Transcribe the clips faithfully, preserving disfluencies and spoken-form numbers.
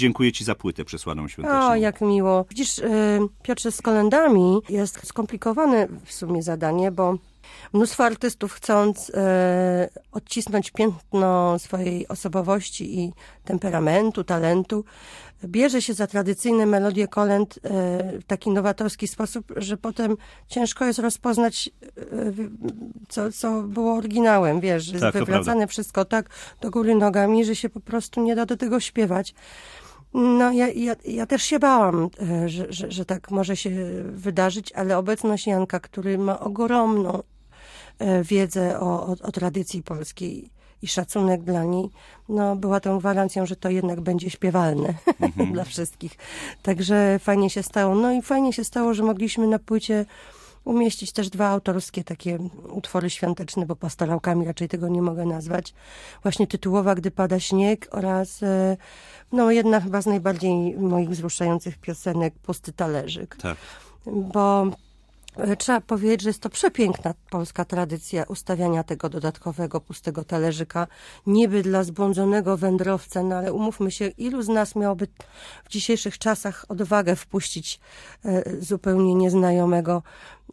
Dziękuję ci za płytę przesłaną świąteczną. O, jak miło. Widzisz, yy, Piotrze, z kolędami jest skomplikowane w sumie zadanie, bo mnóstwo artystów, chcąc e, odcisnąć piętno swojej osobowości i temperamentu, talentu, bierze się za tradycyjne melodie kolęd e, w taki nowatorski sposób, że potem ciężko jest rozpoznać, e, co, co było oryginałem, wiesz, że Tak, jest wywracane wszystko tak do góry nogami, że się po prostu nie da do tego śpiewać. No, ja, ja, ja też się bałam, że, że, że tak może się wydarzyć, ale obecność Janka, który ma ogromną wiedzę o, o, o tradycji polskiej i szacunek dla niej, no, była tą gwarancją, że to jednak będzie śpiewalne mhm. dla wszystkich. Także fajnie się stało. No i fajnie się stało, że mogliśmy na płycie umieścić też dwa autorskie takie utwory świąteczne, bo pastorałkami raczej tego nie mogę nazwać. Właśnie tytułowa Gdy pada śnieg oraz no jedna chyba z najbardziej moich wzruszających piosenek Pusty talerzyk. Tak. Bo trzeba powiedzieć, że jest to przepiękna polska tradycja ustawiania tego dodatkowego pustego talerzyka, niby dla zbłądzonego wędrowca, no ale umówmy się, ilu z nas miałoby w dzisiejszych czasach odwagę wpuścić e, zupełnie nieznajomego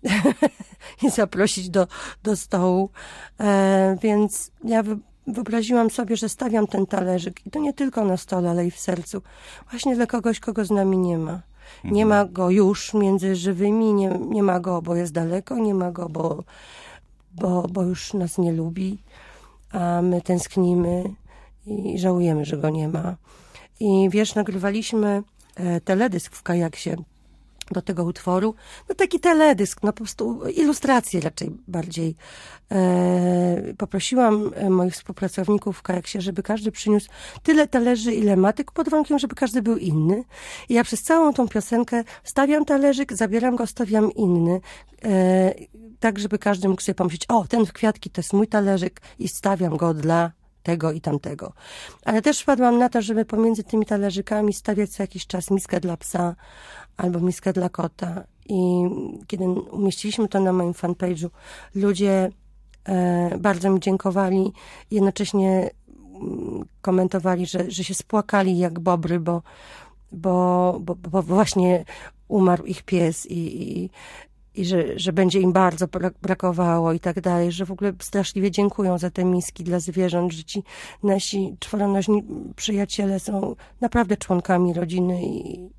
i zaprosić do, do stołu. E, więc ja wy, wyobraziłam sobie, że stawiam ten talerzyk i to nie tylko na stole, ale i w sercu. Właśnie dla kogoś, kogo z nami nie ma. Nie ma go już między żywymi, nie, nie ma go, bo jest daleko, nie ma go, bo, bo, bo już nas nie lubi, a my tęsknimy i żałujemy, że go nie ma. I wiesz, nagrywaliśmy teledysk w Kajaksie do tego utworu. No taki teledysk, no po prostu ilustracje raczej bardziej. E, poprosiłam moich współpracowników w Kajaksie, żeby każdy przyniósł tyle talerzy, ile ma, tylko pod warunkiem, żeby każdy był inny. I ja przez całą tą piosenkę stawiam talerzyk, zabieram go, stawiam inny. E, tak, żeby każdy mógł sobie pomyśleć, o, ten w kwiatki to jest mój talerzyk i stawiam go dla tego i tamtego. Ale też wpadłam na to, żeby pomiędzy tymi talerzykami stawiać co jakiś czas miskę dla psa albo miskę dla kota. I kiedy umieściliśmy to na moim fanpage'u, ludzie e, bardzo mi dziękowali, jednocześnie komentowali, że, że się spłakali jak bobry, bo, bo, bo, bo właśnie umarł ich pies i, i i że, że będzie im bardzo brakowało i tak dalej, że w ogóle straszliwie dziękują za te miski dla zwierząt, że ci nasi czworonożni przyjaciele są naprawdę członkami rodziny i,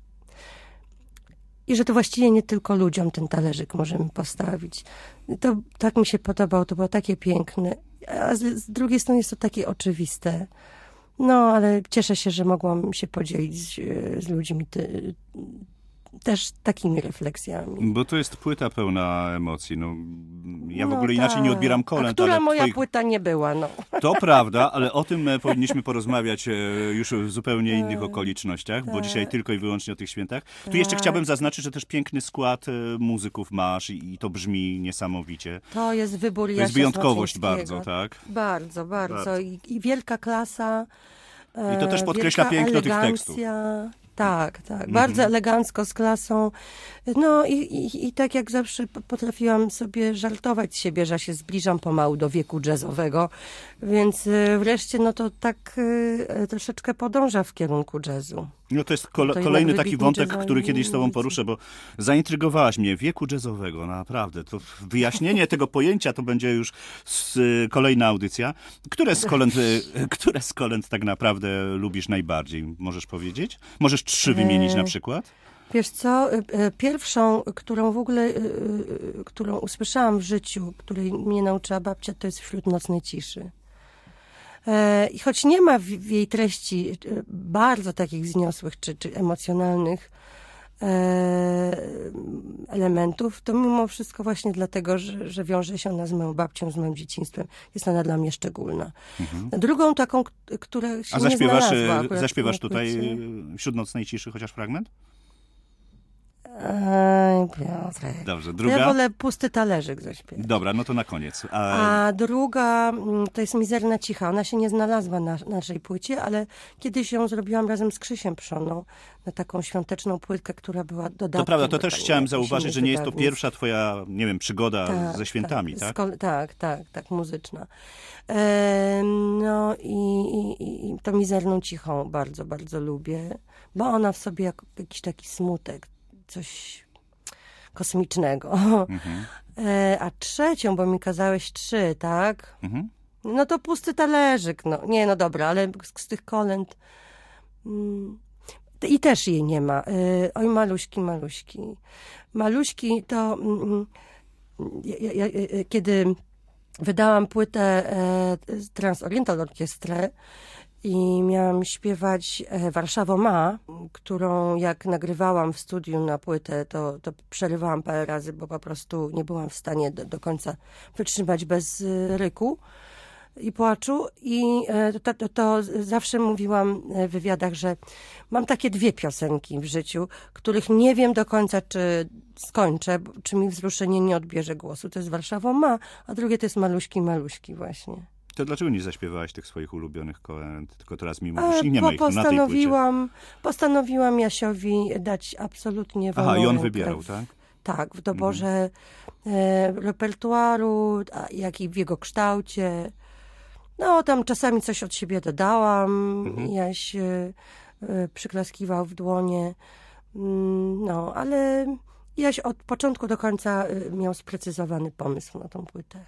i że to właściwie nie tylko ludziom ten talerzyk możemy postawić. To tak mi się podobało, to było takie piękne, a z, z drugiej strony jest to takie oczywiste. No, ale cieszę się, że mogłam się podzielić z, z ludźmi ty, też takimi refleksjami. Bo to jest płyta pełna emocji. No, ja w no ogóle tak. inaczej nie odbieram kolęd. A która ale moja twoich... płyta nie była, no. To prawda, ale o tym powinniśmy porozmawiać już w zupełnie innych okolicznościach, tak. Bo dzisiaj tylko i wyłącznie o tych świętach. Tu jeszcze tak. chciałbym zaznaczyć, że też piękny skład muzyków masz i, i to brzmi niesamowicie. To jest wybór Jasia To jest wyjątkowość bardzo, tak? Bardzo, bardzo. bardzo. I, I wielka klasa. I to też podkreśla piękno tych tekstów. Tak, tak. Mhm. Bardzo elegancko, z klasą. No i, i, i tak jak zawsze potrafiłam sobie żartować z siebie, że się zbliżam pomału do wieku jazzowego, więc wreszcie no to tak y, troszeczkę podąża w kierunku jazzu. No to jest kole, to kolejny taki wątek, który kiedyś z tobą poruszę, bo zaintrygowałaś mnie. Wieku jazzowego, naprawdę. To wyjaśnienie tego pojęcia to będzie już z, kolejna audycja. Które z kolęd, które z kolęd tak naprawdę lubisz najbardziej? Możesz powiedzieć? Możesz trzy wymienić na przykład? Wiesz co, pierwszą, którą w ogóle, którą usłyszałam w życiu, której mnie nauczyła babcia, to jest Wśród nocnej ciszy. I choć nie ma w jej treści bardzo takich wzniosłych czy, czy emocjonalnych elementów, to mimo wszystko właśnie dlatego, że, że wiąże się ona z moją babcią, z moim dzieciństwem, jest ona dla mnie szczególna. Mhm. Drugą taką, która się A zaśpiewasz, nie znalazła. zaśpiewasz tutaj Wśród nocnej ciszy chociaż fragment? Oj, Piotrek. Dobrze, Ja druga? wolę pusty talerzyk zaśpiewać. Dobra, no to na koniec. A, A druga mm, to jest Mizerna Cicha. Ona się nie znalazła na naszej płycie, ale kiedyś ją zrobiłam razem z Krzysiem Przoną na taką świąteczną płytkę, która była dodatkiem. to prawda, to do też tam chciałem jakichś zauważyć, innych że nie jest to wydawnictw. pierwsza twoja, nie wiem, przygoda ze świętami, tak? z kol- tak, tak, tak, muzyczna. E, no i, i, i to Mizerną Cichą bardzo, bardzo lubię, bo ona w sobie jak, jakiś taki smutek, coś kosmicznego. Mhm. E, a trzecią, bo mi kazałeś trzy, tak? Mhm. No to pusty talerzyk, no. Nie, no dobra, ale z, z tych kolęd... Mm, i też jej nie ma. Y, oj, maluśki, maluśki. Maluśki to... Mm, ja, ja, ja, kiedy wydałam płytę e, Transoriental Orkiestrę i miałam śpiewać e, Warszawo ma, którą jak nagrywałam w studiu na płytę, to, to przerywałam parę razy, bo po prostu nie byłam w stanie do, do końca wytrzymać bez y, ryku i płaczu. I e, to, to, to zawsze mówiłam w wywiadach, że mam takie dwie piosenki w życiu, których nie wiem do końca, czy skończę, bo- czy mi wzruszenie nie odbierze głosu. To jest Warszawo ma, a drugie to jest Maluśki, Maluśki właśnie. To dlaczego nie zaśpiewałaś tych swoich ulubionych kolęd? Tylko teraz mi A, mówisz i nie ma bo ich tu na tej płycie. postanowiłam, postanowiłam Jasiowi dać absolutnie wolną Aha, i on rękę wybierał, w- tak? Tak, w doborze e, repertuaru, a, jak i w jego kształcie. No, tam czasami coś od siebie dodałam, Mhm. Jaś e, e, przyklaskiwał w dłonie. Mm, no, ale Jaś od początku do końca e, miał sprecyzowany pomysł na tą płytę.